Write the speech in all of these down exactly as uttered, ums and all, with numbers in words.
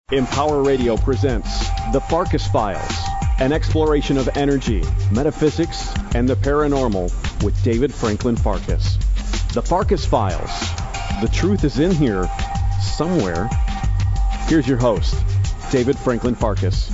Empower Radio presents The Farkas Files, an exploration of energy, metaphysics, and the paranormal with David Franklin Farkas. The Farkas Files. The truth is in here somewhere. Here's your host, David Franklin Farkas.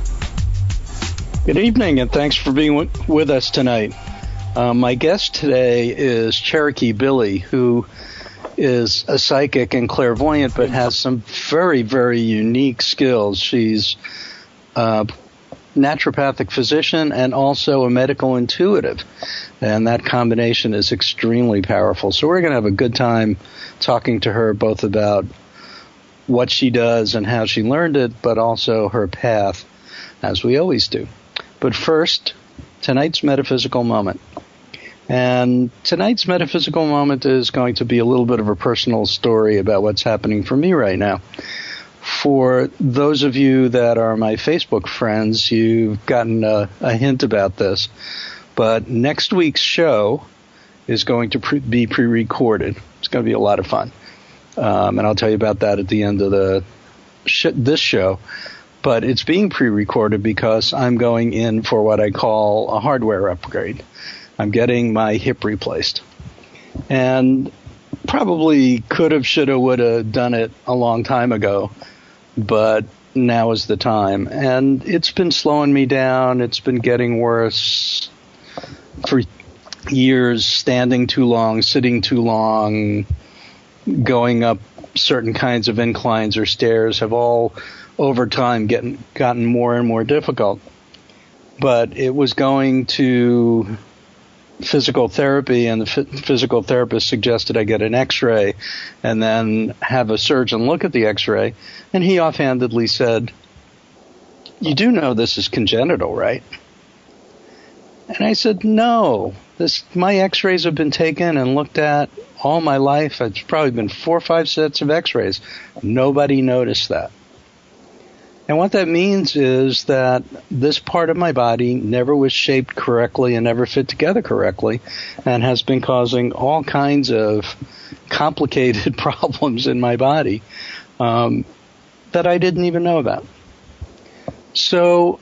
Good evening, and thanks for being w- with us tonight. Uh, my guest today is Cherokee Billy, who is a psychic and clairvoyant, but has some very, very unique skills. She's a naturopathic physician and also a medical intuitive, and that combination is extremely powerful. So we're going to have a good time talking to her both about what she does and how she learned it, but also her path, as we always do. But first, tonight's metaphysical moment. And tonight's metaphysical moment is going to be a little bit of a personal story about what's happening for me right now. For those of you that are my Facebook friends, you've gotten a, a hint about this. But next week's show is going to pre- be pre-recorded. It's going to be a lot of fun. Um, and I'll tell you about that at the end of the sh- this show. But it's being pre-recorded because I'm going in for what I call a hardware upgrade. I'm getting my hip replaced. And probably could have, should have, would have done it a long time ago, but now is the time. And it's been slowing me down. It's been getting worse for years, standing too long, sitting too long, going up certain kinds of inclines or stairs have all over time getting, gotten more and more difficult. But it was going to physical therapy, and the f- physical therapist suggested I get an x-ray and then have a surgeon look at the x-ray, and he offhandedly said, "You do know this is congenital, right?" And I said, "No, this my x-rays have been taken and looked at all my life. It's probably been four or five sets of x-rays. Nobody noticed that." And what that means is that this part of my body never was shaped correctly and never fit together correctly, and has been causing all kinds of complicated problems in my body um, that I didn't even know about. So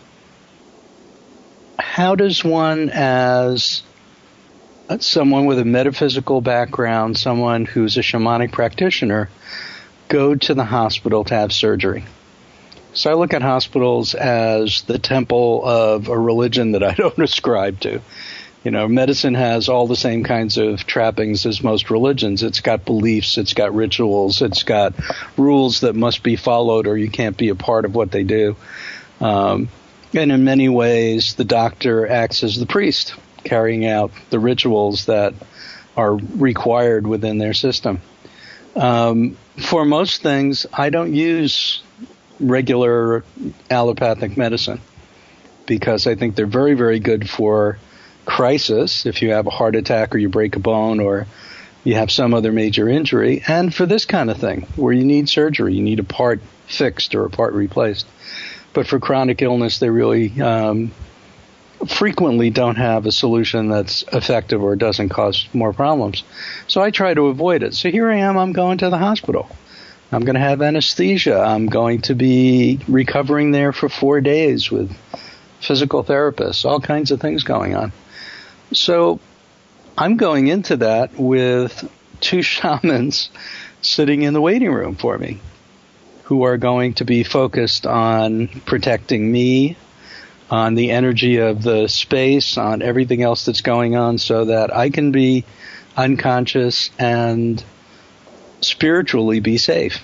how does one, as someone with a metaphysical background, someone who's a shamanic practitioner, go to the hospital to have surgery? So I look at hospitals as the temple of a religion that I don't ascribe to. You know, medicine has all the same kinds of trappings as most religions. It's got beliefs, it's got rituals, it's got rules that must be followed or you can't be a part of what they do. Um, and in many ways, the doctor acts as the priest, carrying out the rituals that are required within their system. Um, for most things, I don't use regular allopathic medicine because I think they're very, very good for crisis, if you have a heart attack or you break a bone or you have some other major injury, and for this kind of thing where you need surgery, you need a part fixed or a part replaced. But for chronic illness, they really um, frequently don't have a solution that's effective or doesn't cause more problems. So I try to avoid it. So here I am, I'm going to the hospital. I'm going to have anesthesia. I'm going to be recovering there for four days with physical therapists, all kinds of things going on. So I'm going into that with two shamans sitting in the waiting room for me who are going to be focused on protecting me, on the energy of the space, on everything else that's going on so that I can be unconscious and spiritually be safe.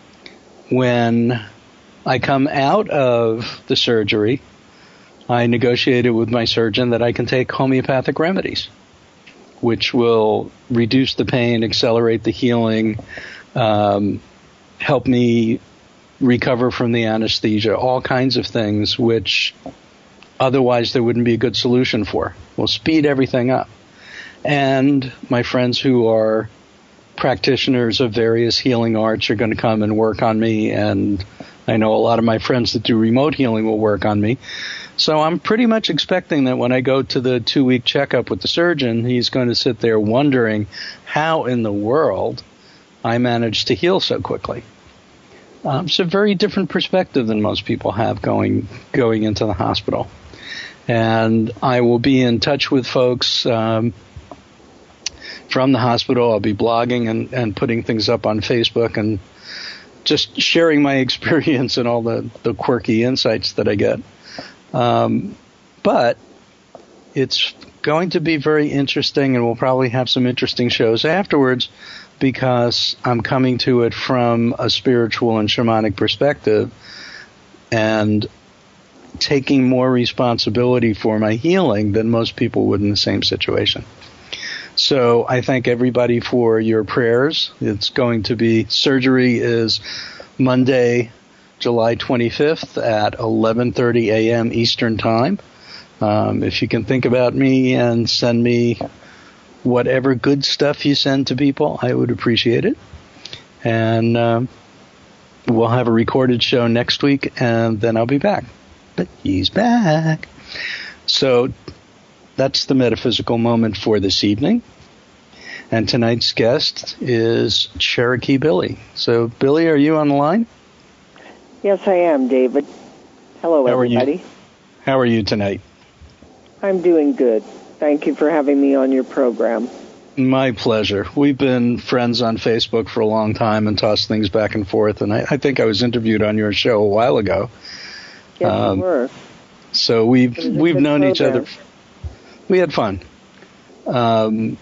When I come out of the surgery, I negotiated with my surgeon that I can take homeopathic remedies, which will reduce the pain, accelerate the healing, um, help me recover from the anesthesia, all kinds of things which otherwise there wouldn't be a good solution for. Will speed everything up. And my friends who are practitioners of various healing arts are going to come and work on me, and I know a lot of my friends that do remote healing will work on me. So I'm pretty much expecting that when I go to the two-week checkup with the surgeon, he's going to sit there wondering how in the world I managed to heal so quickly. Um, it's a very different perspective than most people have going going into the hospital. And I will be in touch with folks um, from the hospital. I'll be blogging and, and putting things up on Facebook and just sharing my experience and all the, the quirky insights that I get. Um, but it's going to be very interesting, and we'll probably have some interesting shows afterwards because I'm coming to it from a spiritual and shamanic perspective and taking more responsibility for my healing than most people would in the same situation. So I thank everybody for your prayers. It's going to be, surgery is Monday, July twenty-fifth at eleven thirty a.m. Eastern Time. Um, if you can think about me and send me whatever good stuff you send to people, I would appreciate it. And um, we'll have a recorded show next week, and then I'll be back. But he's back. So that's the metaphysical moment for this evening. And tonight's guest is Cherokee Billy. So, Billy, are you on the line? Yes, I am, David. Hello, How everybody. Are you? How are you tonight? I'm doing good. Thank you for having me on your program. My pleasure. We've been friends on Facebook for a long time and tossed things back and forth, and I, I think I was interviewed on your show a while ago. Yes, um, you were. So we've we've known program. each other. We had fun. Um,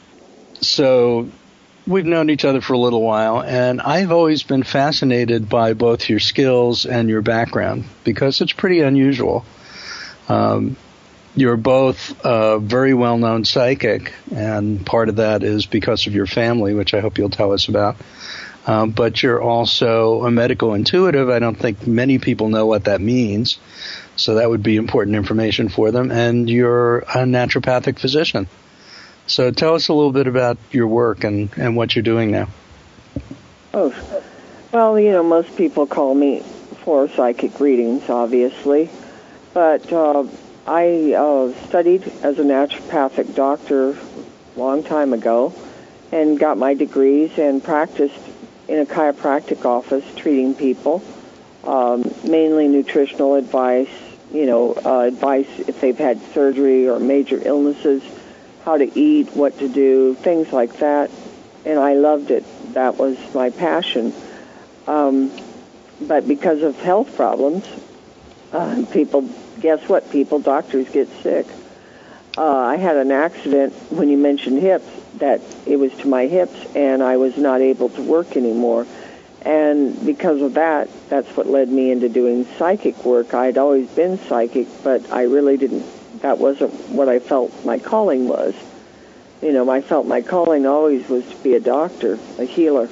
so we've known each other for a little while, and I've always been fascinated by both your skills and your background because it's pretty unusual. Um, You're both a very well-known psychic, and part of that is because of your family, which I hope you'll tell us about. Um, but you're also a medical intuitive. I don't think many people know what that means, so that would be important information for them. And you're a naturopathic physician. So tell us a little bit about your work and, and what you're doing now. Oh, well, you know, most people call me for psychic readings, obviously, but uh, I uh, studied as a naturopathic doctor a long time ago and got my degrees and practiced in a chiropractic office treating people, um, mainly nutritional advice, you know, uh, advice if they've had surgery or major illnesses, how to eat, what to do, things like that. And I loved it. That was my passion. Um, but because of health problems, uh, people... Guess what, people? Doctors get sick. Uh, I had an accident when you mentioned hips, that it was to my hips, and I was not able to work anymore. And because of that, that's what led me into doing psychic work. I'd always been psychic, but I really didn't, that wasn't what I felt my calling was. You know, I felt my calling always was to be a doctor, a healer.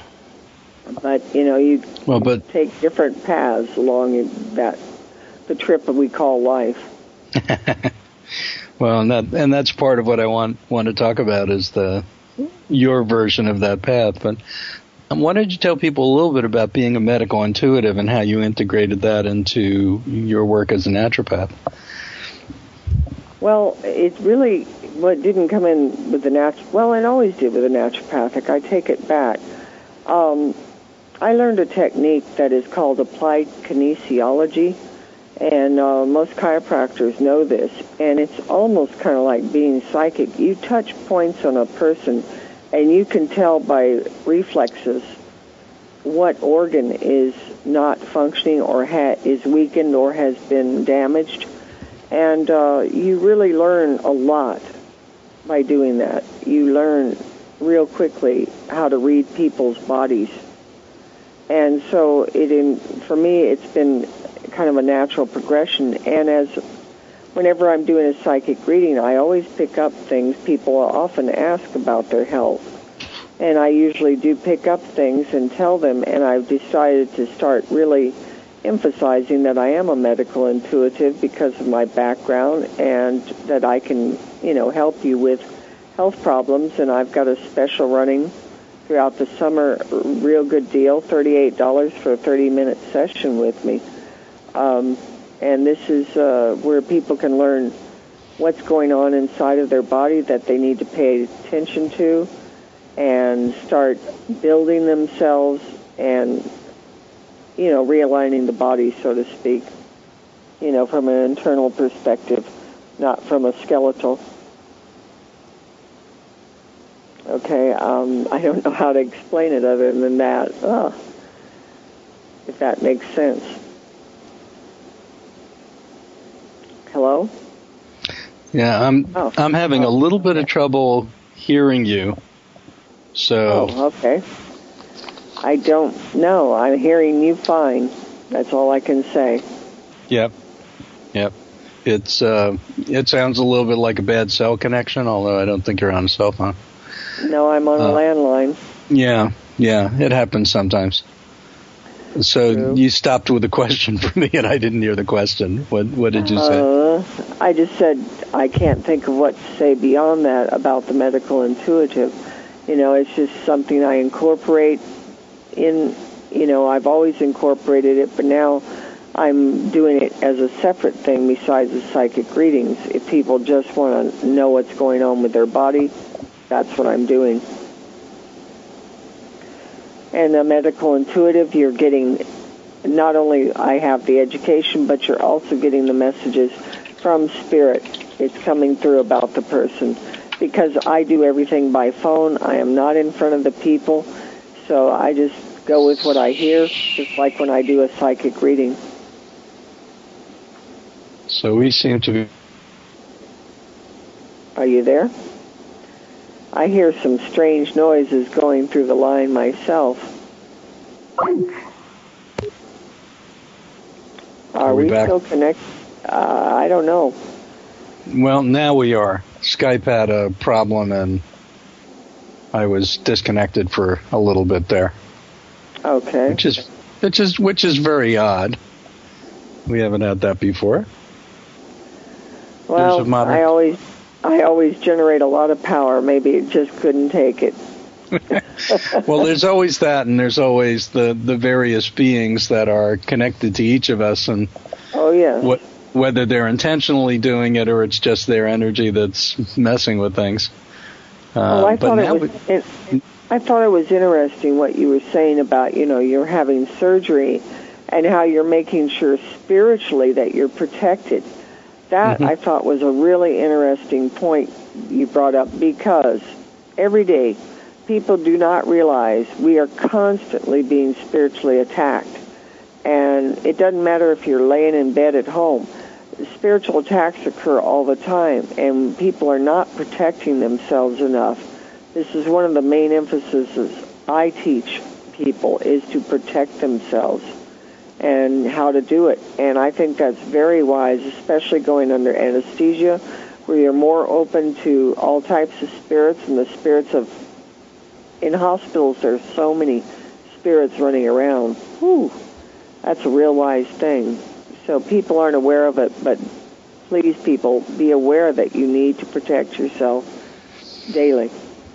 But, you know, you well, but take different paths along that the trip that we call life. Well, and that and that's part of what I want want to talk about is the your version of that path. But why don't you tell people a little bit about being a medical intuitive and how you integrated that into your work as a naturopath? Well, it really what didn't come in with the nat. Well, it always did with the naturopathic. I take it back. Um, I learned a technique that is called applied kinesiology. And uh, most chiropractors know this, and it's almost kind of like being psychic. You touch points on a person, and you can tell by reflexes what organ is not functioning or ha- is weakened or has been damaged. And uh, you really learn a lot by doing that. You learn real quickly how to read people's bodies. And so it, in, for me, it's been kind of a natural progression, and as whenever I'm doing a psychic reading, I always pick up things. People often ask about their health, and I usually do pick up things and tell them, and I've decided to start really emphasizing that I am a medical intuitive because of my background, and that I can, you know, help you with health problems. And I've got a special running throughout the summer, real good deal, thirty-eight dollars for a thirty-minute session with me. Um, and this is uh, where people can learn what's going on inside of their body that they need to pay attention to and start building themselves and you know, realigning the body, so to speak, you know, from an internal perspective, not from a skeletal. Okay, um, I don't know how to explain it other than that, oh, if that makes sense. Hello? Yeah, I'm oh. I'm having oh. a little bit of trouble hearing you. So. Oh, okay. I don't know. I'm hearing you fine. That's all I can say. Yep. Yep. It's uh, it sounds a little bit like a bad cell connection, although I don't think you're on a cell phone. No, I'm on uh, a landline. Yeah, yeah, it happens sometimes. So True. You stopped with a question for me, and I didn't hear the question. What What did you say? Uh, I just said I can't think of what to say beyond that about the medical intuitive. You know, it's just something I incorporate in. You know, I've always incorporated it, but now I'm doing it as a separate thing besides the psychic readings. If people just want to know what's going on with their body, that's what I'm doing. And the medical intuitive, you're getting, not only I have the education, but you're also getting the messages from spirit. It's coming through about the person. Because I do everything by phone, I am not in front of the people, so I just go with what I hear, just like when I do a psychic reading. So we seem to be... Are you there? I hear some strange noises going through the line myself. Are, Are we, we still connected? Uh, I don't know. Well, now we are. Skype had a problem, and I was disconnected for a little bit there. Okay. Which is, which is, which is very odd. We haven't had that before. Well, modern... I always... I always generate a lot of power. Maybe it just couldn't take it. Well, there's always that, and there's always the, the various beings that are connected to each of us, and oh yeah, what, whether they're intentionally doing it or it's just their energy that's messing with things. Uh, well, I thought but it was. We... It, I thought it was interesting what you were saying about, you know, you're having surgery, and how you're making sure spiritually that you're protected. That, mm-hmm. I thought, was a really interesting point you brought up, because every day people do not realize we are constantly being spiritually attacked. And it doesn't matter if you're laying in bed at home. Spiritual attacks occur all the time, and people are not protecting themselves enough. This is one of the main emphases I teach people, is to protect themselves and how to do it. And I think that's very wise, especially going under anesthesia, where you're more open to all types of spirits, and the spirits of, in hospitals there's so many spirits running around. Whew, that's a real wise thing. So people aren't aware of it, but please, people, be aware that you need to protect yourself daily.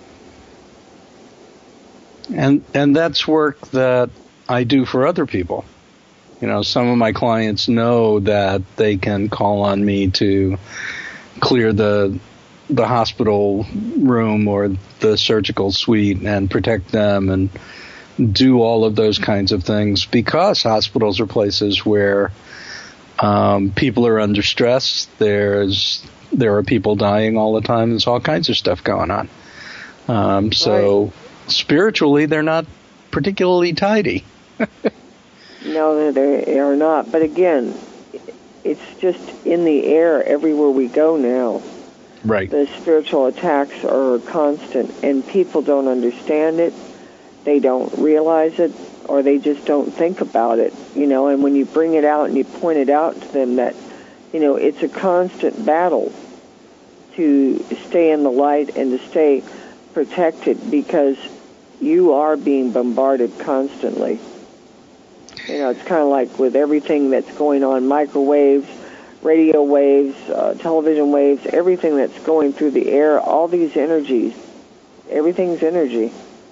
And and that's work that I do for other people. You know, some of my clients know that they can call on me to clear the the hospital room or the surgical suite and protect them and do all of those kinds of things, because hospitals are places where um, people are under stress. There's there are people dying all the time. There's all kinds of stuff going on. Um, so right. Spiritually, they're not particularly tidy. No, they are not. But again, it's just in the air everywhere we go now. Right. The spiritual attacks are constant, and people don't understand it. They don't realize it, or they just don't think about it, you know. And when you bring it out and you point it out to them that, you know, it's a constant battle to stay in the light and to stay protected, because you are being bombarded constantly. You know, it's kind of like with everything that's going on, microwaves, radio waves, uh, television waves, everything that's going through the air, all these energies, everything's energy.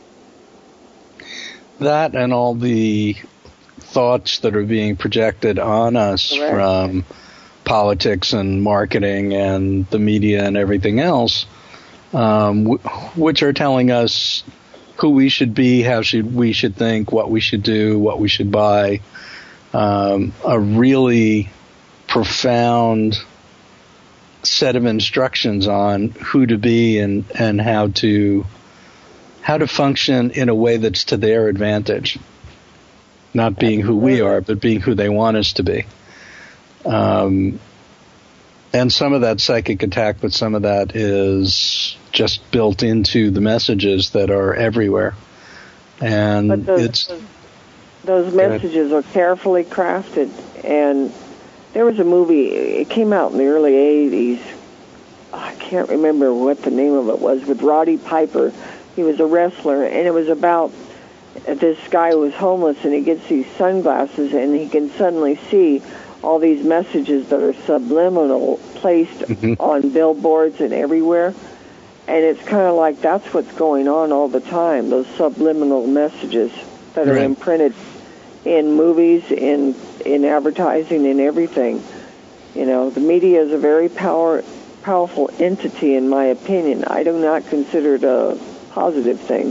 That and all the thoughts that are being projected on us Correct. From politics and marketing and the media and everything else, um, w- which are telling us who we should be, how should we should think, what we should do, what we should buy. Um, a really profound set of instructions on who to be and, and how to how to function in a way that's to their advantage. Not being who we are, but being who they want us to be. Um, and some of that psychic attack, but some of that is just built into the messages that are everywhere. And but those, it's those, those messages are carefully crafted. And there was a movie, it came out in the early eighties. I can't remember what the name of it was, with Roddy Piper. He was a wrestler, and it was about this guy who was homeless, and he gets these sunglasses, and he can suddenly see all these messages that are subliminal placed mm-hmm. on billboards and everywhere. And it's kind of like that's what's going on all the time, those subliminal messages that are right. imprinted in movies, in in advertising, in everything. You know, the media is a very power, powerful entity, in my opinion. I do not consider it a positive thing.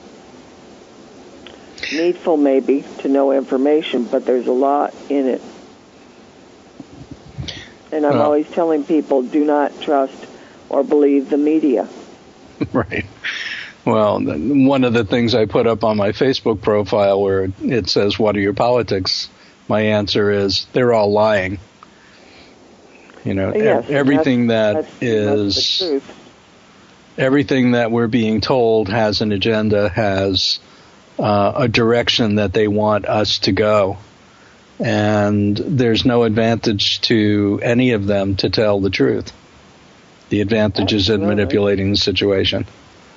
Needful, maybe, to know information, but there's a lot in it. And I'm uh, always telling people, do not trust or believe the media. Right. Well, one of the things I put up on my Facebook profile where it says, what are your politics? My answer is, they're all lying. You know, yes, everything that's, that is, that's the truth. Everything that we're being told has an agenda, has uh, a direction that they want us to go. And there's no advantage to any of them to tell the truth. The advantage is in manipulating the situation.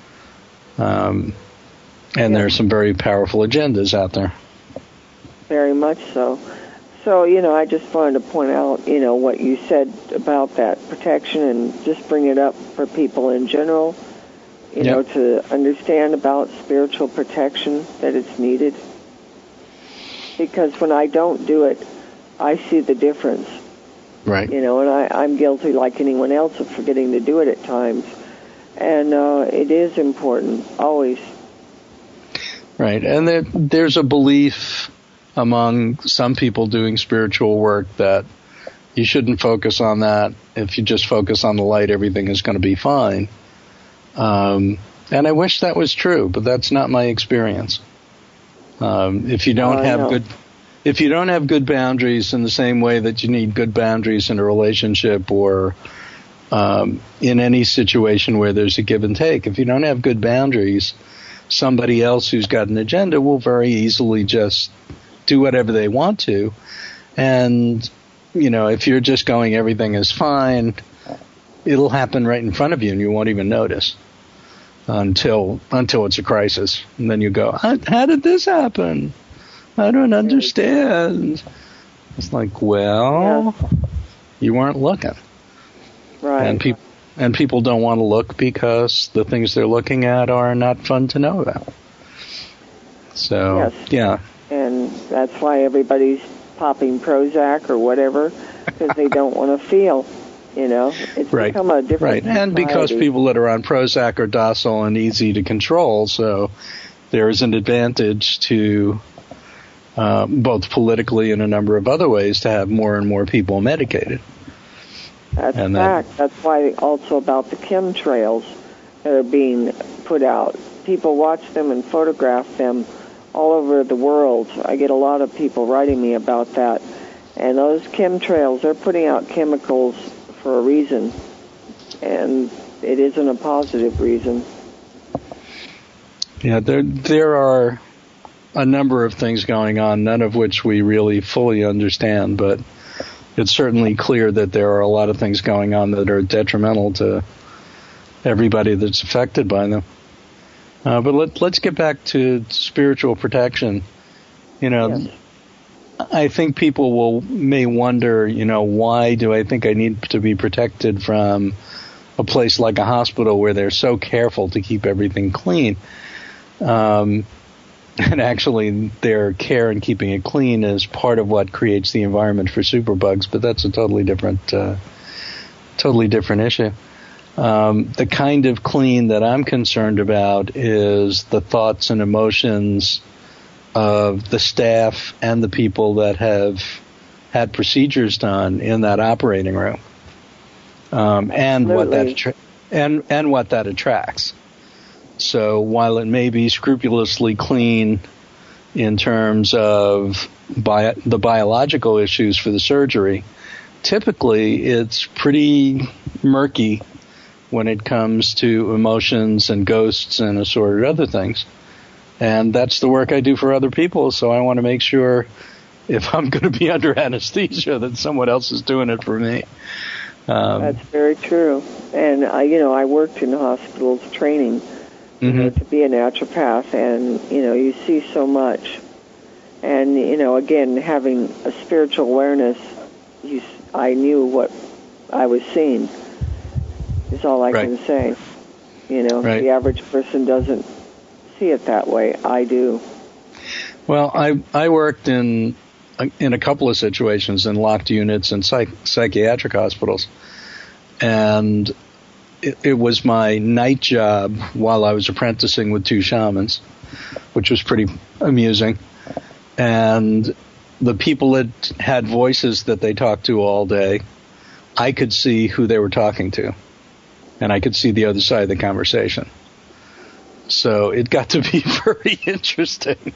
Um, and yeah. There are some very powerful agendas out there. Very much so. So, you know, I just wanted to point out, you know, what you said about that protection and just bring it up for people in general, you yep. know, to understand about spiritual protection, that it's needed. Because when I don't do it, I see the difference. Right. You know, and I, I'm guilty like anyone else of forgetting to do it at times. And uh, it is important, always. Right. And there, there's a belief among some people doing spiritual work that you shouldn't focus on that. If you just focus on the light, everything is going to be fine. Um, and I wish that was true, but that's not my experience. Um, if you don't oh, have good, if you don't have good boundaries in the same way that you need good boundaries in a relationship or um, in any situation where there's a give and take, if you don't have good boundaries, somebody else who's got an agenda will very easily just do whatever they want to. And, you know, if you're just going everything is fine, it'll happen right in front of you and you won't even notice until until it's a crisis. And then you go, how, how did this happen? I don't understand. It's like, well, yeah. you weren't looking. Right. And, peop- and people don't want to look because the things they're looking at are not fun to know about. So, yes. yeah. And that's why everybody's popping Prozac or whatever, because they don't want to feel, you know. It's right. become a different Right, society. And because people that are on Prozac are docile and easy to control, so there is an advantage to uh, both politically and a number of other ways to have more and more people medicated. That's and a fact. That, That's why also about the chemtrails that are being put out. People watch them and photograph them all over the world. I get a lot of people writing me about that. And those chemtrails, they're putting out chemicals for a reason. And it isn't a positive reason. Yeah, there there are a number of things going on, none of which we really fully understand, but it's certainly clear that there are a lot of things going on that are detrimental to everybody that's affected by them. Uh, but let, let's get back to spiritual protection. You know, yes. I think people will may wonder, you know, why do I think I need to be protected from a place like a hospital where they're so careful to keep everything clean? Um, and actually, their care in keeping it clean is part of what creates the environment for superbugs. But that's a totally different, uh, totally different issue. Um, the kind of clean that I'm concerned about is the thoughts and emotions of the staff and the people that have had procedures done in that operating room, um, and what that attra- and and what that attracts. So while it may be scrupulously clean in terms of bio- the biological issues for the surgery, typically it's pretty murky when it comes to emotions and ghosts and assorted other things. And that's the work I do for other people, so I want to make sure if I'm going to be under anesthesia that someone else is doing it for me. Um, That's very true. And, I, you know, I worked in hospitals training you mm-hmm. know, to be a naturopath, and, you know, you see so much. And, you know, again, having a spiritual awareness, you, I knew what I was seeing, is all I right. can say. You know, right. the average person doesn't see it that way. I do. Well, I I worked in in a couple of situations in locked units and psych, psychiatric hospitals, and it, it was my night job while I was apprenticing with two shamans, which was pretty amusing. And the people that had voices that they talked to all day, I could see who they were talking to, and I could see the other side of the conversation. So it got to be very interesting.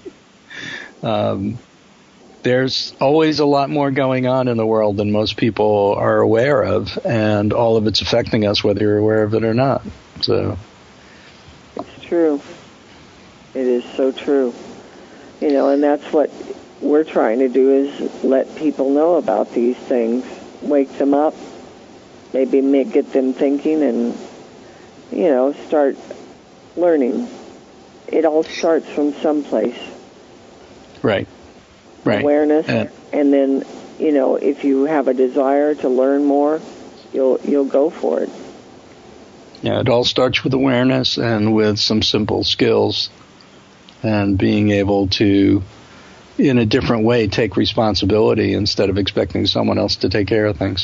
Um, there's always a lot more going on in the world than most people are aware of, and all of it's affecting us whether you're aware of it or not. So it's true. It is so true. You know, and that's what we're trying to do, is let people know about these things, wake them up, maybe make, get them thinking, and, you know, start learning. It all starts from someplace. Right. Right. Awareness, uh, and then, you know, if you have a desire to learn more, you'll you'll go for it. Yeah, it all starts with awareness and with some simple skills, and being able to, in a different way, take responsibility instead of expecting someone else to take care of things.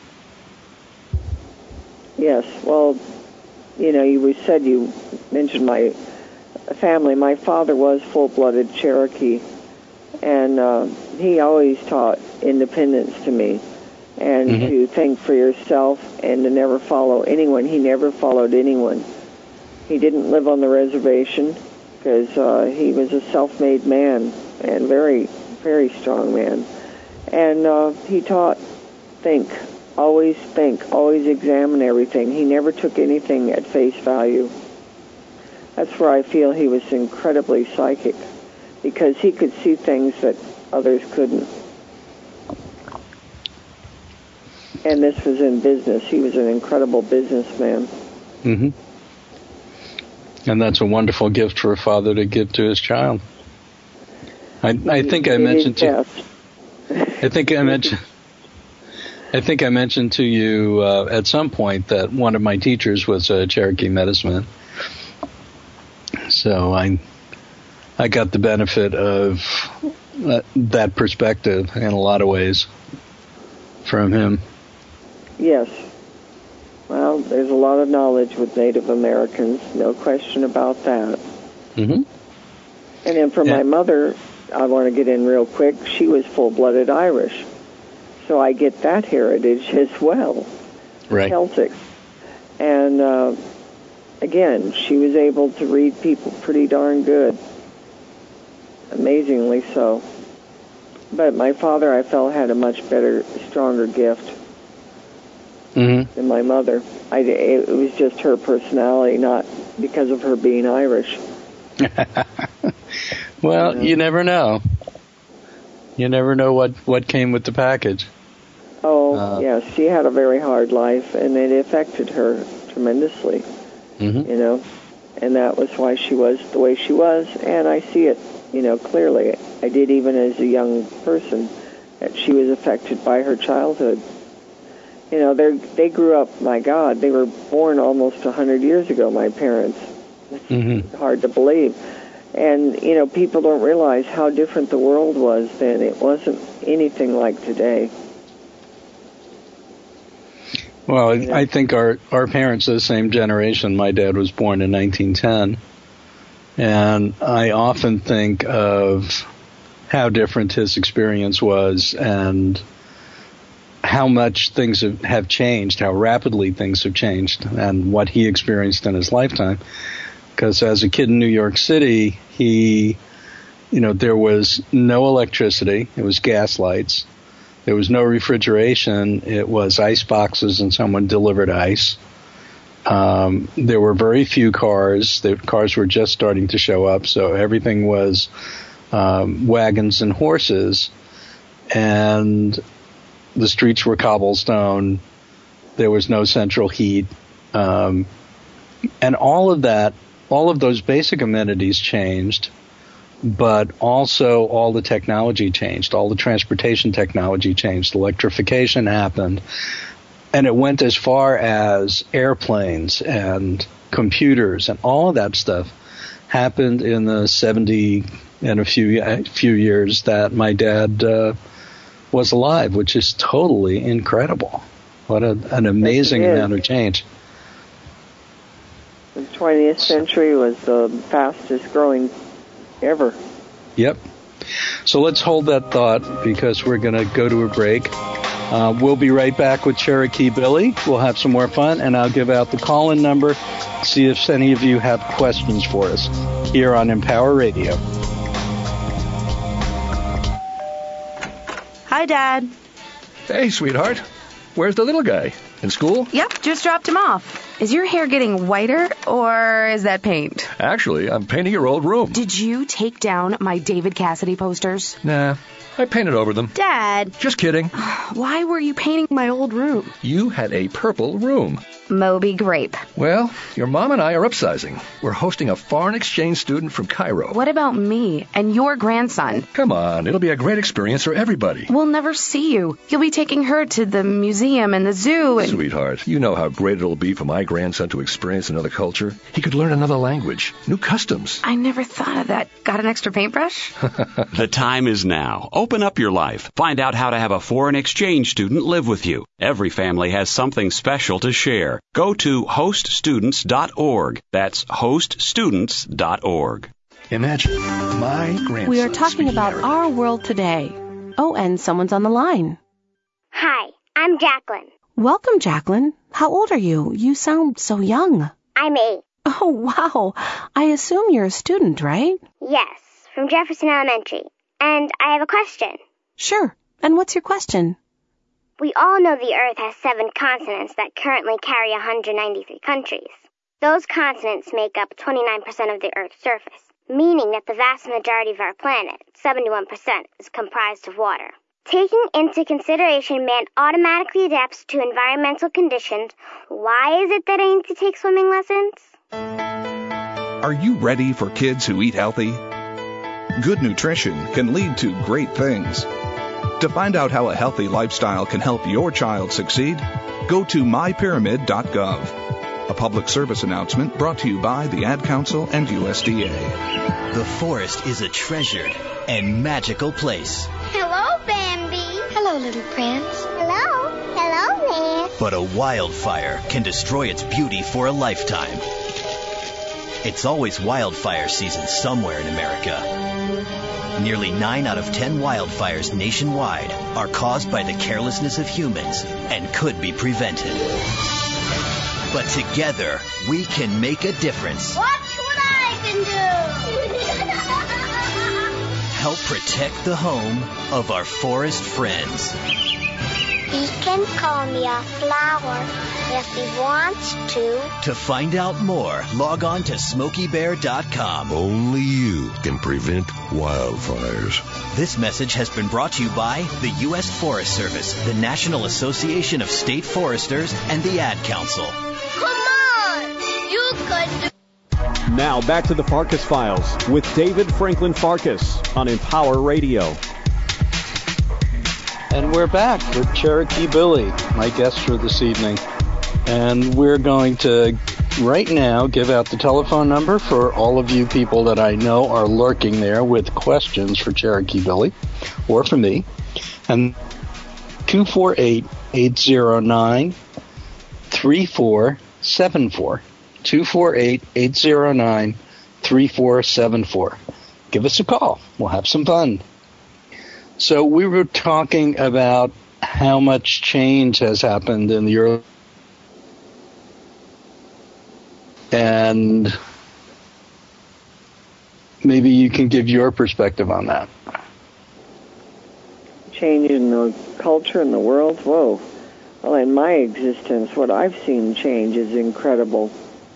Yes. Well, you know, you said you mentioned my family. My father was full-blooded Cherokee, and uh, he always taught independence to me, and mm-hmm. to think for yourself and to never follow anyone. He never followed anyone. He didn't live on the reservation because uh, he was a self-made man and very, very strong man. And uh, he taught, think, always think, always examine everything. He never took anything at face value. That's where I feel he was incredibly psychic, because he could see things that others couldn't. And this was in business. He was an incredible businessman. Mm-hmm. And that's a wonderful gift for a father to give to his child. I, I think I mentioned to I think I mentioned I think I mentioned to you uh, at some point that one of my teachers was a Cherokee medicine man. So I I got the benefit of that, that perspective in a lot of ways from him. Yes. Well, there's a lot of knowledge with Native Americans, no question about that. Mm-hmm. And then for yeah. my mother, I want to get in real quick, she was full-blooded Irish. So I get that heritage as well. Right. Celtic. And, uh, again, she was able to read people pretty darn good. Amazingly so. But my father, I felt, had a much better, stronger gift. Mm-hmm. Than my mother. I, it was just her personality, not because of her being Irish. Well, you know? you never know. You never know what, what came with the package. Oh, uh, yes. She had a very hard life, and it affected her tremendously. Mm-hmm. You know, and that was why she was the way she was, and I see it, you know, clearly. I did even as a young person, that she was affected by her childhood. You know, they they grew up, my God, they were born almost one hundred years ago, my parents. It's mm-hmm. hard to believe. And, you know, people don't realize how different the world was then. It wasn't anything like today. Well, I think our, our parents are the same generation. My dad was born in nineteen ten. And I often think of how different his experience was and how much things have, have changed, how rapidly things have changed, and what he experienced in his lifetime. Because as a kid in New York City, he, you know, there was no electricity. It was gas lights. There was no refrigeration. It was ice boxes and someone delivered ice. Um, there were very few cars. The cars were just starting to show up, so everything was um, wagons and horses. And the streets were cobblestone. There was no central heat. Um, and all of that, all of those basic amenities changed, but also all the technology changed. All the transportation technology changed. Electrification happened. And it went as far as airplanes and computers and all of that stuff happened in the seventy and a few, a few years that my dad uh, was alive, which is totally incredible. What a, an amazing yes, amount of change. The twentieth century was the fastest growing ever. Yep. So let's hold that thought because we're going to go to a break. Uh, we'll be right back with Cherokee Billy. We'll have some more fun, and I'll give out the call-in number, see if any of you have questions for us here on Empower Radio. Hi, Dad. Hey, sweetheart. Where's the little guy? In school? Yep, just dropped him off. Is your hair getting whiter, or is that paint? Actually, I'm painting your old room. Did you take down my David Cassidy posters? Nah, I painted over them. Dad! Just kidding. Why were you painting my old room? You had a purple room. Moby Grape. Well, your mom and I are upsizing. We're hosting a foreign exchange student from Cairo. What about me and your grandson? Come on, it'll be a great experience for everybody. We'll never see you. You'll be taking her to the museum and the zoo and... Sweetheart, you know how great it'll be for my grandson to experience another culture. He could learn another language, new customs. I never thought of that. Got an extra paintbrush? The time is now. Open up your life. Find out how to have a foreign exchange student live with you. Every family has something special to share. Go to host students dot org. That's host students dot org. Imagine my grandson. We are talking about Arabic. our world today. Oh, and someone's on the line. Hi, I'm Jacqueline. Welcome, Jacqueline. How old are you? You sound so young. I'm eight. Oh, wow. I assume you're a student, right? Yes, from Jefferson Elementary. And I have a question. Sure. And what's your question? We all know the Earth has seven continents that currently carry one hundred ninety-three countries. Those continents make up twenty-nine percent of the Earth's surface, meaning that the vast majority of our planet, seventy-one percent, is comprised of water. Taking into consideration man automatically adapts to environmental conditions, why is it that I need to take swimming lessons? Are you ready for kids who eat healthy? Good nutrition can lead to great things. To find out how a healthy lifestyle can help your child succeed, go to my pyramid dot gov. A public service announcement brought to you by the Ad Council and U S D A. The forest is a treasured and magical place. Hello, Bambi. Hello, little prince. Hello. Hello there. But a wildfire can destroy its beauty for a lifetime. It's always wildfire season somewhere in America. Nearly nine out of ten wildfires nationwide are caused by the carelessness of humans and could be prevented. But together, we can make a difference. Watch what I can do. Help protect the home of our forest friends. He can call me a flower if he wants to. To find out more, log on to smokey bear dot com. Only you can prevent wildfires. This message has been brought to you by the U S Forest Service, the National Association of State Foresters, and the Ad Council. Come on! You could do... Now back to the Farkas Files with David Franklin Farkas on Empower Radio. And we're back with Cherokee Billy, my guest for this evening. And we're going to, right now, give out the telephone number for all of you people that I know are lurking there with questions for Cherokee Billy, or for me. And two four eight, eight zero nine, three four seven four. two four eight, eight zero nine, three four seven four. Give us a call. We'll have some fun. So we were talking about how much change has happened in the early... And maybe you can give your perspective on that. Change in the culture and the world? Whoa. Well, in my existence, what I've seen change is incredible.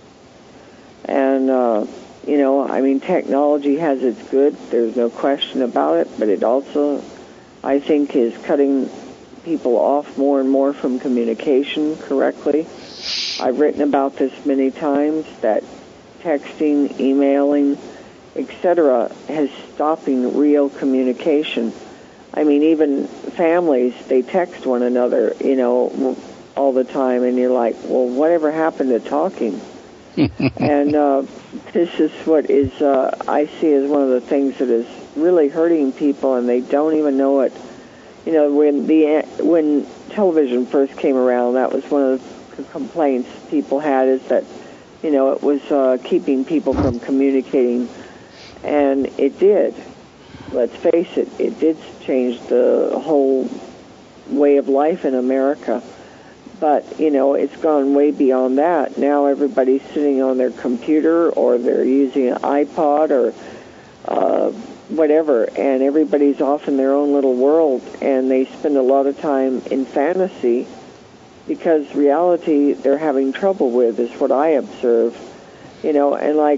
And, uh, you know, I mean, technology has its good. There's no question about it. But it also, I think, is cutting people off more and more from communication correctly. I've written about this many times, that texting, emailing, et cetera, has stopping real communication. I mean, even families, they text one another, you know, all the time, and you're like, well, whatever happened to talking? And uh, this is what is, uh, I see as one of the things that is really hurting people, and they don't even know it. You know, when the when television first came around, that was one of the complaints people had, is that, you know, it was uh, keeping people from communicating, and it did. Let's face it, it did change the whole way of life in America. But, you know, it's gone way beyond that. Now everybody's sitting on their computer, or they're using an iPod, or uh, whatever, and everybody's off in their own little world, and they spend a lot of time in fantasy, because reality they're having trouble with, is what I observe. You know, and like,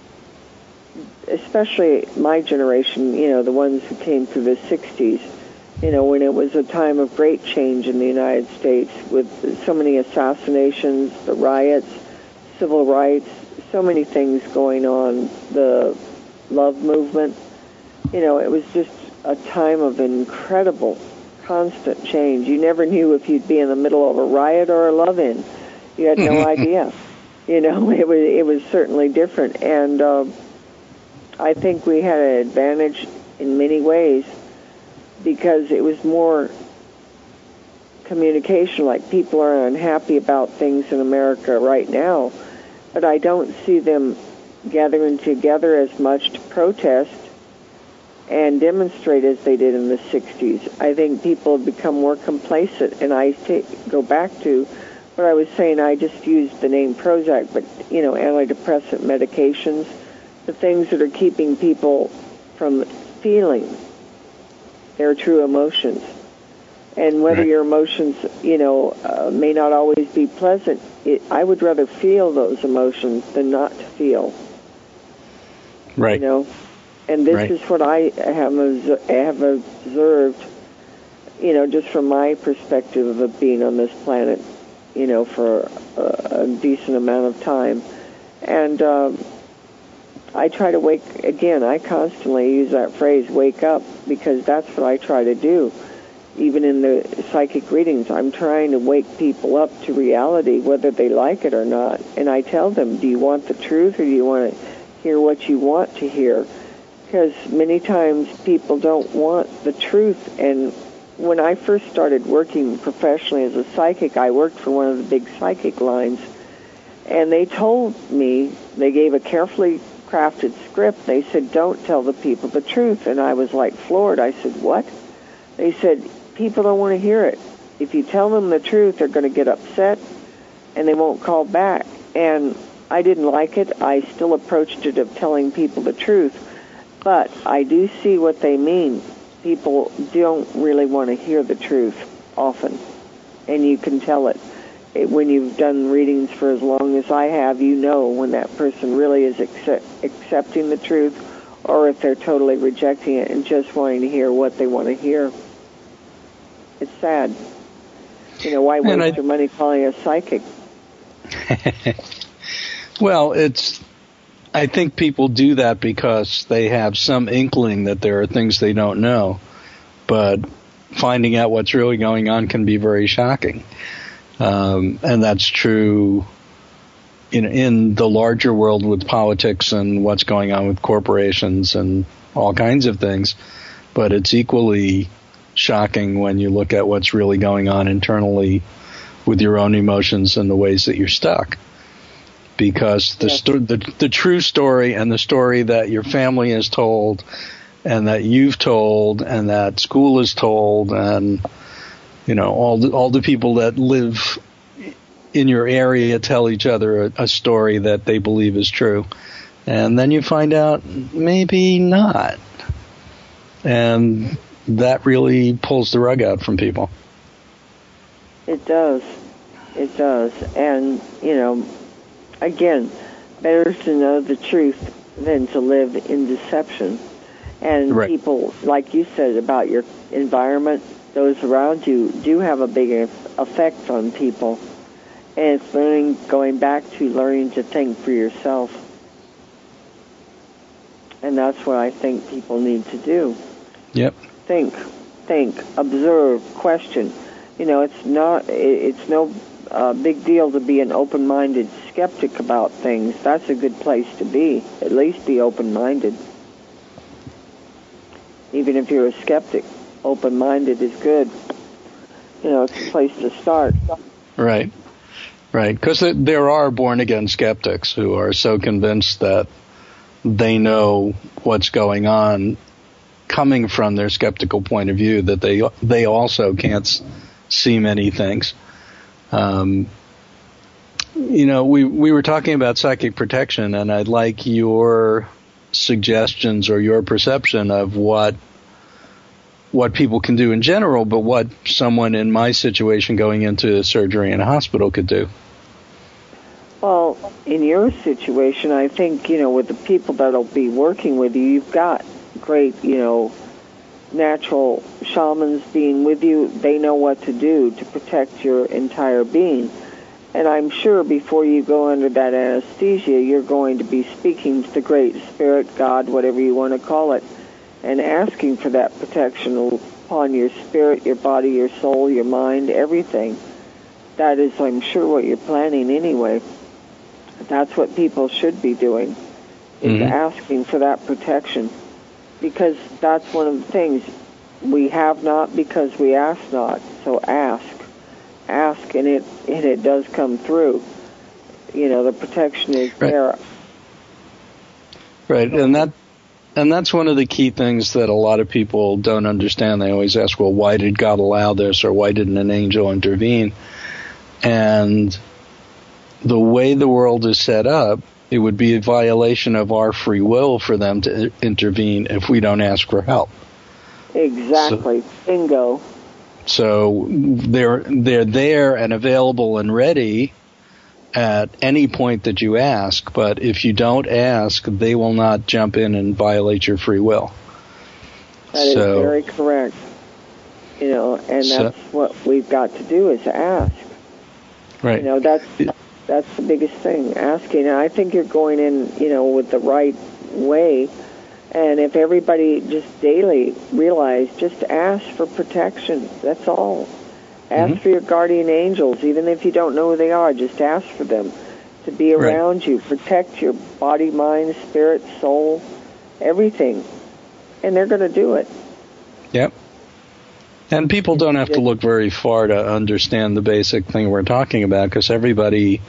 especially my generation, you know, the ones who came through the sixties, you know, when it was a time of great change in the United States, with so many assassinations, the riots, civil rights, so many things going on, the love movement. You know, it was just a time of incredible, constant change. You never knew if you'd be in the middle of a riot or a love-in. You had no idea. You know, it was it was certainly different. And uh, I think we had an advantage in many ways, because it was more communication. Like, people are unhappy about things in America right now, but I don't see them gathering together as much to protest and demonstrate as they did in the sixties. I think people have become more complacent, and I t- go back to what I was saying. I just used the name Prozac, but, you know, antidepressant medications, the things that are keeping people from feeling their true emotions. And whether right. your emotions, you know, uh, may not always be pleasant, it, I would rather feel those emotions than not to feel. Right. You know, and this right. is what I have, have observed, you know, just from my perspective of being on this planet, you know, for a, a decent amount of time. And um, I try to wake, again, I constantly use that phrase, wake up, because that's what I try to do. Even in the psychic readings, I'm trying to wake people up to reality, whether they like it or not. And I tell them, do you want the truth, or do you want to hear what you want to hear? Because many times people don't want the truth. And when I first started working professionally as a psychic, I worked for one of the big psychic lines. And they told me, they gave a carefully crafted script. They said, don't tell the people the truth. And I was like floored. I said, what? They said, people don't want to hear it. If you tell them the truth, they're going to get upset, and they won't call back. And I didn't like it. I still approached it of telling people the truth. But I do see what they mean. People don't really want to hear the truth often, and you can tell it. It, when you've done readings for as long as I have, you know when that person really is accept, accepting the truth, or if they're totally rejecting it and just wanting to hear what they want to hear. It's sad. You know, why waste I, your money calling a psychic? Well, it's... I think people do that because they have some inkling that there are things they don't know, but finding out what's really going on can be very shocking. Um, and that's true in, in the larger world with politics and what's going on with corporations and all kinds of things, but it's equally shocking when you look at what's really going on internally with your own emotions and the ways that you're stuck. Because the, sto- the the true story and the story that your family has told and that you've told and that school has told and, you know, all the, all the people that live in your area tell each other a, a story that they believe is true. And then you find out maybe not. And that really pulls the rug out from people. It does. It does. And, you know, again, better to know the truth than to live in deception. And right. people, like you said about your environment, those around you do have a big effect on people. And it's learning, going back to learning to think for yourself. And that's what I think people need to do. Yep. Think, think, observe, question. You know, it's not, it's no uh, big deal to be an open-minded skeptic about things. That's a good place to be. At least be open-minded. Even if you're a skeptic, open-minded is good. You know, it's a place to start. Right. Right. Because there are born-again skeptics who are so convinced that they know what's going on coming from their skeptical point of view that they they also can't see many things. Um, you know, we, we were talking about psychic protection, and I'd like your suggestions or your perception of what what people can do in general, but what someone in my situation going into surgery in a hospital could do. Well, in your situation, I think, you know, with the people that'll be working with you, you've got great, you know, natural shamans being with you. They know what to do to protect your entire being. And I'm sure before you go under that anesthesia, you're going to be speaking to the Great Spirit, God, whatever you want to call it, and asking for that protection upon your spirit, your body, your soul, your mind, everything. That is, I'm sure, what you're planning anyway. That's what people should be doing, is mm-hmm. asking for that protection. Because that's one of the things. We have not because we ask not. So ask. Ask, and it and it does come through. You know, the protection is right. there. Right, and that and that's one of the key things that a lot of people don't understand. They always ask, well, why did God allow this, or why didn't an angel intervene? And the way the world is set up, it would be a violation of our free will for them to intervene if we don't ask for help. Exactly. So, bingo. So they're they're there and available and ready at any point that you ask, but if you don't ask, they will not jump in and violate your free will. That is so, very correct. You know, and so, that's what we've got to do is ask. Right. You know, that's that's the biggest thing, asking. And I think you're going in, you know, with the right way. And if everybody just daily realize, just ask for protection. That's all. Ask mm-hmm. for your guardian angels, even if you don't know who they are. Just ask for them to be around right. you, protect your body, mind, spirit, soul, everything. And they're going to do it. Yep. And people don't have to look very far to understand the basic thing we're talking about, because everybody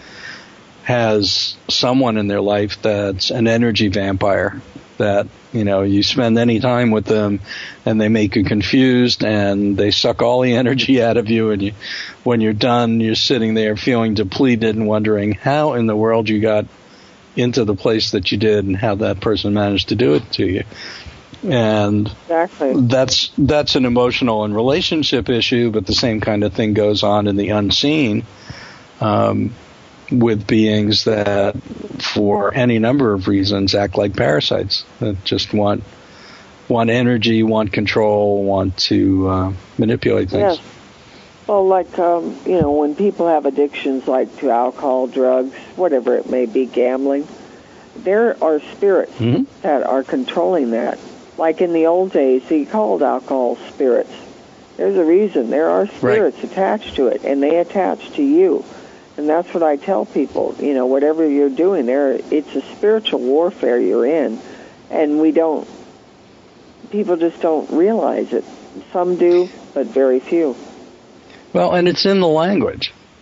has someone in their life that's an energy vampire. That, you know, you spend any time with them and they make you confused and they suck all the energy out of you, and you, when you're done, you're sitting there feeling depleted and wondering how in the world you got into the place that you did and how that person managed to do it to you. And exactly. that's that's an emotional and relationship issue, but the same kind of thing goes on in the unseen. Um, with beings that, for any number of reasons, act like parasites, that just want want energy, want control, want to uh, manipulate things. Yes. Well, like, um, you know, when people have addictions like to alcohol, drugs, whatever it may be, gambling, there are spirits mm-hmm. that are controlling that. Like in the old days, they called alcohol spirits. There's a reason. There are spirits right. attached to it, and they attach to you. And that's what I tell people, you know, whatever you're doing there, it's a spiritual warfare you're in. And we don't, people just don't realize it. Some do, but very few. Well, and it's in the language.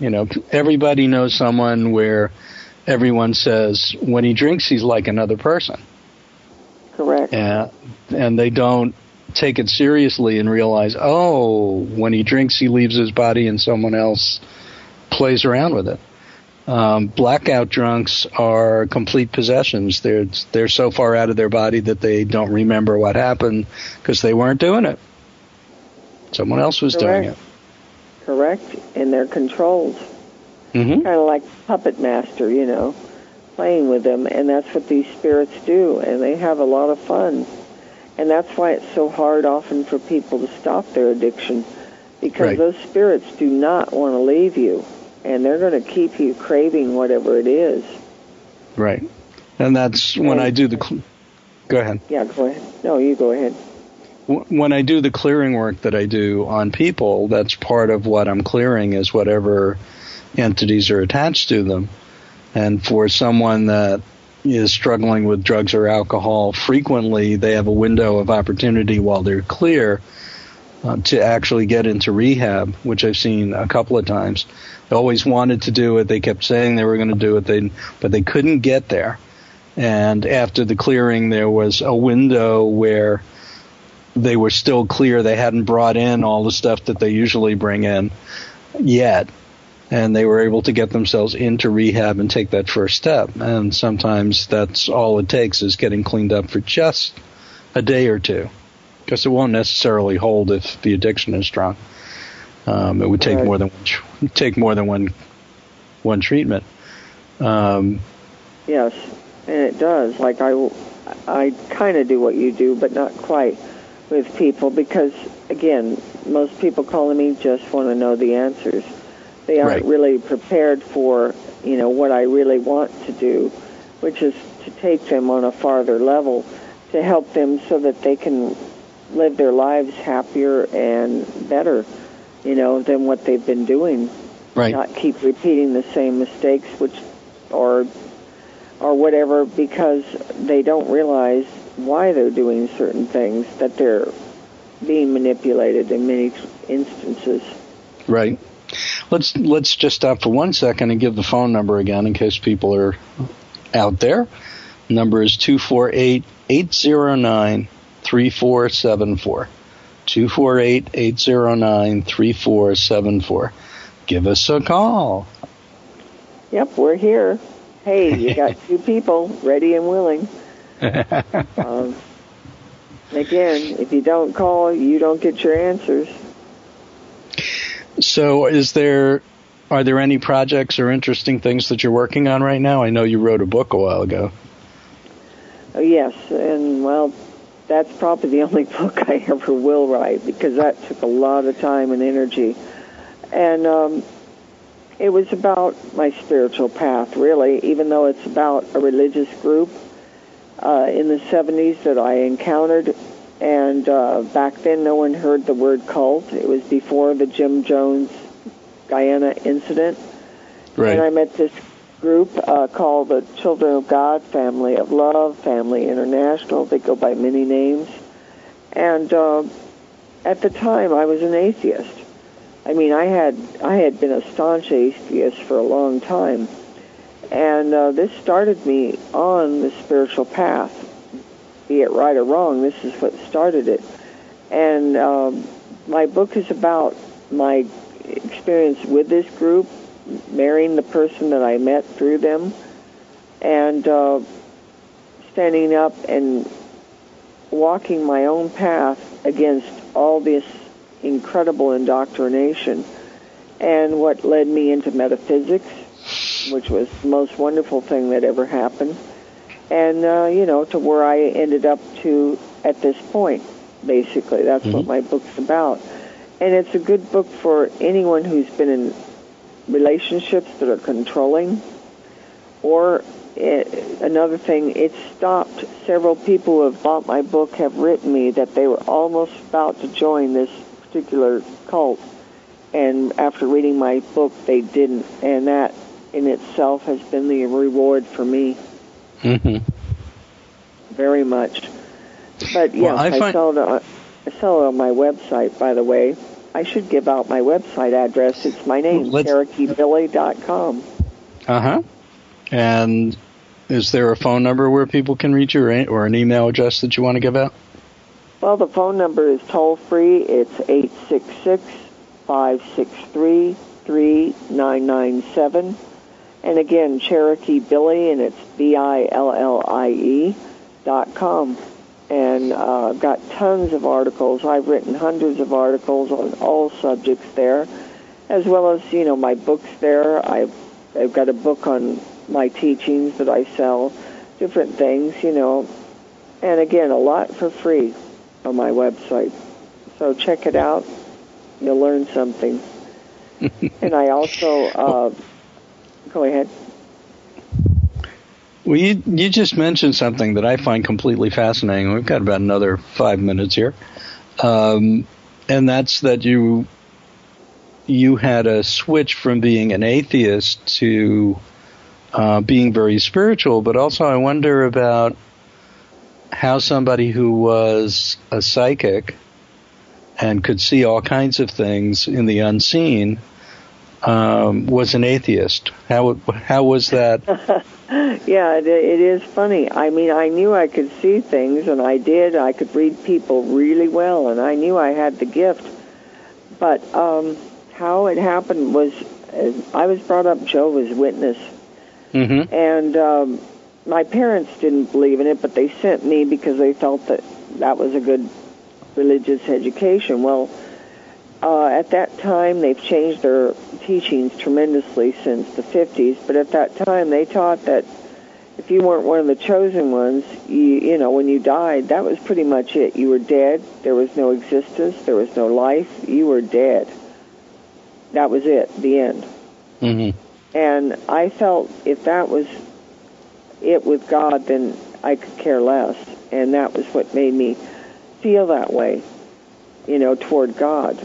You know, everybody knows someone where everyone says when he drinks, he's like another person. Correct. And, and they don't take it seriously and realize, oh, when he drinks, he leaves his body and someone else plays around with it. Um, blackout drunks are complete possessions. They're they're so far out of their body that they don't remember what happened because they weren't doing it. Someone else was Correct. doing it. Correct. And they're controlled. Mm-hmm. Kind of like puppet master, you know, playing with them. And that's what these spirits do. And they have a lot of fun. And that's why it's so hard often for people to stop their addiction. Because Right. those spirits do not want to leave you. And they're going to keep you craving whatever it is. Right. And that's when I do the... Cl- go ahead. Yeah, go ahead. No, you go ahead. When I do the clearing work that I do on people, that's part of what I'm clearing is whatever entities are attached to them. And for someone that is struggling with drugs or alcohol, frequently they have a window of opportunity while they're clear uh, to actually get into rehab, which I've seen a couple of times. They always wanted to do it. They kept saying they were going to do it, they, but they couldn't get there. And after the clearing, there was a window where they were still clear. They hadn't brought in all the stuff that they usually bring in yet. And they were able to get themselves into rehab and take that first step. And sometimes that's all it takes is getting cleaned up for just a day or two. Because it won't necessarily hold if the addiction is strong. Um, it would take Right. more than one, take more than one one treatment. Um, Yes, and it does. Like I, I kind of do what you do, but not quite with people because, again, most people calling me just want to know the answers. They aren't Right. really prepared for, you know, what I really want to do, which is to take them on a farther level to help them so that they can live their lives happier and better, you know, than what they've been doing. Right. Not keep repeating the same mistakes, which, or, or whatever, because they don't realize why they're doing certain things, that they're being manipulated in many instances. Right. Let's let's just stop for one second and give the phone number again in case people are out there. The number is two four eight, eight zero nine, three four seven four. two four eight, eight zero nine, three four seven four. Give us a call. Yep, we're here. Hey, you got two people ready and willing. Um, again, if you don't call, you don't get your answers. So is there, are there any projects or interesting things that you're working on right now? I know you wrote a book a while ago. Oh, yes, and well, that's probably the only book I ever will write because that took a lot of time and energy. And um, it was about my spiritual path, really, even though it's about a religious group uh, in the seventies that I encountered. And uh, back then, no one heard the word cult. It was before the Jim Jones Guyana incident. Right. And I met this group uh, called the Children of God Family of Love, Family International. They go by many names. And uh, at the time, I was an atheist. I mean, I had I had been a staunch atheist for a long time. And uh, this started me on the spiritual path. Be it right or wrong, this is what started it. And um, my book is about my experience with this group, marrying the person that I met through them, and uh, standing up and walking my own path against all this incredible indoctrination, and what led me into metaphysics, which was the most wonderful thing that ever happened. And, uh, you know, to where I ended up to at this point, basically. That's mm-hmm. what my book's about. And it's a good book for anyone who's been in relationships that are controlling. Or it, another thing, it stopped. Several people who have bought my book have written me that they were almost about to join this particular cult. And after reading my book, they didn't. And that in itself has been the reward for me. Mm-hmm. Very much. But yes, well, I, I, find... sell it on, I sell it on my website, by the way. I should give out my website address. It's my name, Let's... Cherokee Billy dot com. Uh-huh. And is there a phone number where people can reach you, or, or an email address that you want to give out? Well, the phone number is toll-free. It's eight six six, five six three, three nine nine seven. And again, Cherokee Billy, and it's B I L L I E dot com. And uh, I've got tons of articles. I've written hundreds of articles on all subjects there, as well as, you know, my books there. I've, I've got a book on my teachings that I sell, different things, you know. And again, a lot for free on my website. So check it out. You'll learn something. And I also, uh, go ahead. Well, you, you just mentioned something that I find completely fascinating. We've got about another five minutes here. Um, and that's that you you had a switch from being an atheist to uh, being very spiritual, but also I wonder about how somebody who was a psychic and could see all kinds of things in the unseen um, was an atheist. How how was that? Yeah, it, it is funny. I mean, I knew I could see things, and I did. I could read people really well, and I knew I had the gift. But um, how it happened was, uh, I was brought up Jehovah's Witness, mm-hmm. and um, my parents didn't believe in it, but they sent me because they felt that that was a good religious education. Well, uh, at that time, they've changed their teachings tremendously since the fifties, but at that time, they taught that if you weren't one of the chosen ones, you, you know, when you died, that was pretty much it. You were dead. There was no existence. There was no life. You were dead. That was it, the end. Mm-hmm. And I felt if that was it with God, then I could care less. And that was what made me feel that way, you know, toward God.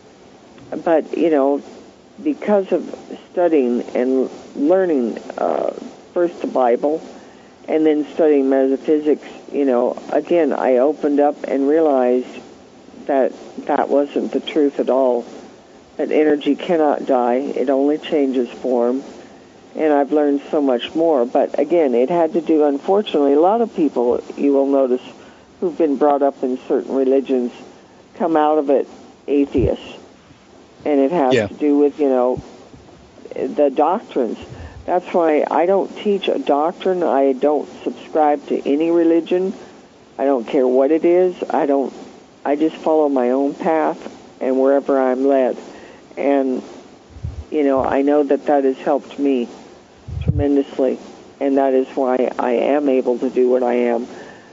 But, you know, because of studying and learning uh, first the Bible and then studying metaphysics, you know, again, I opened up and realized that that wasn't the truth at all, that energy cannot die. It only changes form. And I've learned so much more. But, again, it had to do, unfortunately, a lot of people, you will notice, who've been brought up in certain religions come out of it atheists. And it has yeah. to do with, you know, the doctrines. That's why I don't teach a doctrine. I don't subscribe to any religion. I don't care what it is. I don't. I just follow my own path and wherever I'm led. And, you know, I know that that has helped me tremendously. And that is why I am able to do what I am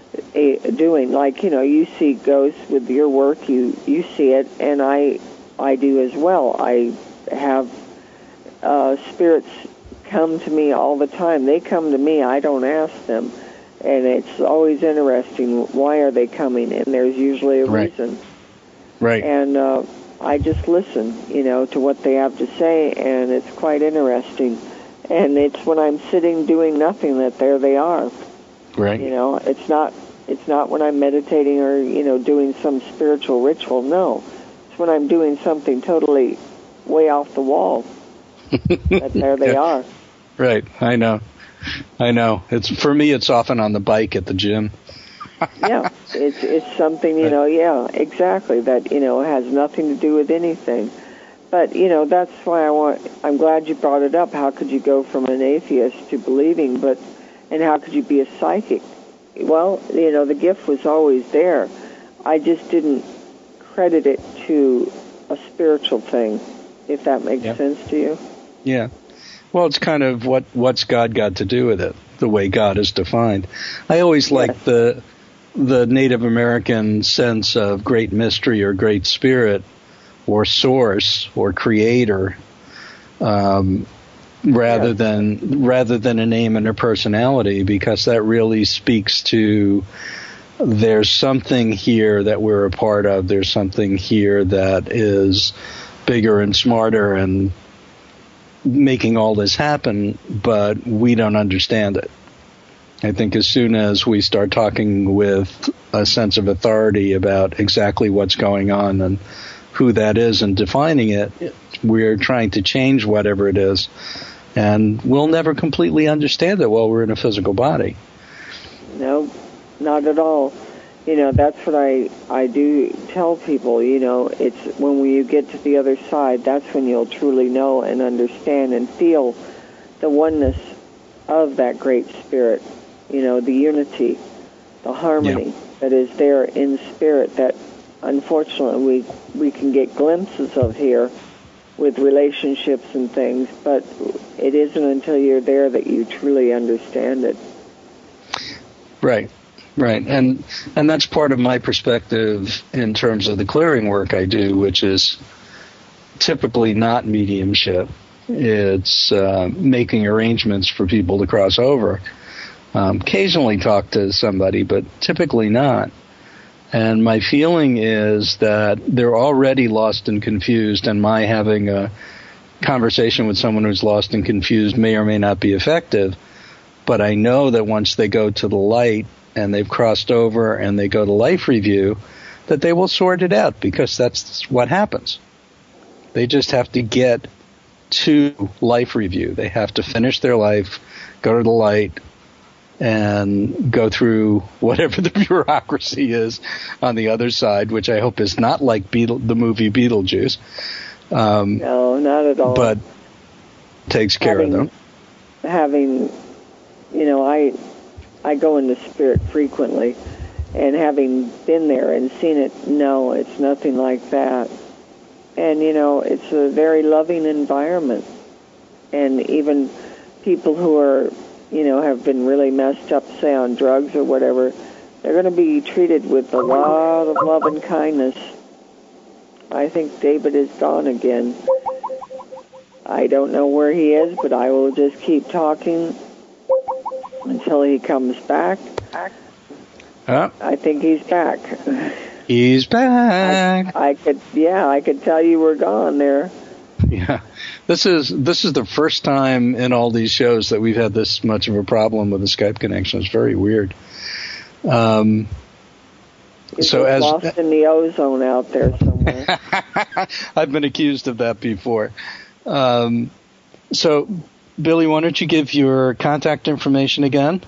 doing. Like, you know, you see ghosts with your work. You, you see it. And I... I do as well. I have uh, spirits come to me all the time. They come to me. I don't ask them. And it's always interesting. Why are they coming? And there's usually a right. reason. Right. And uh, I just listen, you know, to what they have to say, and it's quite interesting. And it's when I'm sitting doing nothing that there they are. Right. You know, it's not, it's not when I'm meditating or, you know, doing some spiritual ritual. No. When I'm doing something totally way off the wall, that there they yeah. are. Right, I know, I know. It's for me. It's often on the bike at the gym. Yeah, it's it's something, you know. Yeah, exactly. That, you know, has nothing to do with anything. But, you know, that's why I want. I'm glad you brought it up. How could you go from an atheist to believing? But and how could you be a psychic? Well, you know, the gift was always there. I just didn't credit it to a spiritual thing, if that makes yep. sense to you. Yeah. Well, it's kind of what what's God got to do with it, the way God is defined. I always yes. like the the Native American sense of great mystery or great spirit or source or creator, um, rather yes. than rather than a name and a personality, because that really speaks to there's something here that we're a part of. There's something here that is bigger and smarter and making all this happen, but we don't understand it. I think as soon as we start talking with a sense of authority about exactly what's going on and who that is and defining it. We're trying to change whatever it is, and we'll never completely understand it while we're in a physical body. No, not at all. You know, that's what I, I do tell people, you know, it's when you get to the other side, that's when you'll truly know and understand and feel the oneness of that great spirit, you know, the unity, the harmony yeah. that is there in spirit that unfortunately we, we can get glimpses of here with relationships and things, but it isn't until you're there that you truly understand it. Right. Right, and and that's part of my perspective in terms of the clearing work I do, which is typically not mediumship. It's uh, making arrangements for people to cross over. Um, occasionally talk to somebody, but typically not. And my feeling is that they're already lost and confused, and my having a conversation with someone who's lost and confused may or may not be effective. But I know that once they go to the light, and they've crossed over and they go to life review, that they will sort it out, because that's what happens. They just have to get to life review. They have to finish their life, go to the light, and go through whatever the bureaucracy is on the other side, which I hope is not like Beetle, the movie Beetlejuice. Um, no, not at all. But takes care having, of them. Having, you know, I... I go into spirit frequently, and having been there and seen it, no, it's nothing like that. And, you know, it's a very loving environment. And even people who are, you know, have been really messed up, say, on drugs or whatever, they're going to be treated with a lot of love and kindness. I think David is gone again. I don't know where he is, but I will just keep talking until he comes back. Uh, I think he's back. He's back. I, I could, yeah, I could tell you were gone there. Yeah, this is this is the first time in all these shows that we've had this much of a problem with the Skype connection. It's very weird. Um, so as lost in the ozone out there somewhere. I've been accused of that before. Um, so. Billy, why don't you give your contact information again?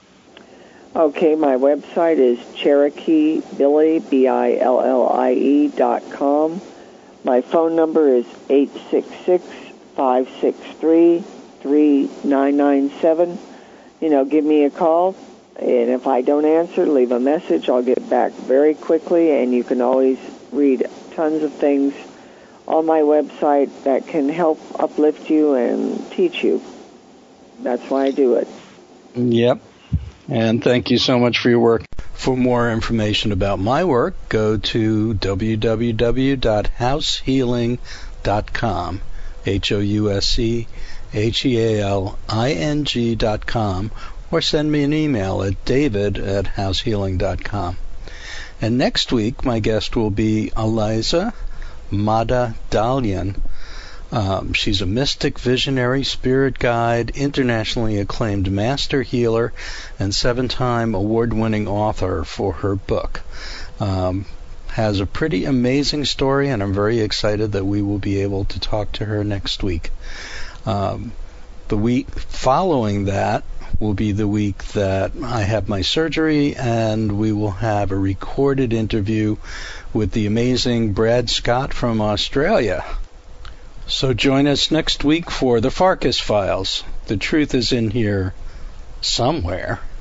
Okay, my website is Cherokee Billy, B I L L I E dot com. My phone number is eight six six, five six three, three nine nine seven. You know, give me a call, and if I don't answer, leave a message. I'll get back very quickly, and you can always read tons of things on my website that can help uplift you and teach you. That's why I do it. Yep. And thank you so much for your work. For more information about my work, go to w w w dot house healing dot com, H O U S C H E A L I N G dot com, or send me an email at david at house healing dot com. And next week, my guest will be Eliza Madadalian. Um, she's a mystic, visionary, spirit guide, internationally acclaimed master healer, and seven-time award-winning author for her book. Um, has a pretty amazing story, and I'm very excited that we will be able to talk to her next week. Um, the week following that will be the week that I have my surgery, and we will have a recorded interview with the amazing Brad Scott from Australia. So join us next week for the Farkas Files. The truth is in here somewhere.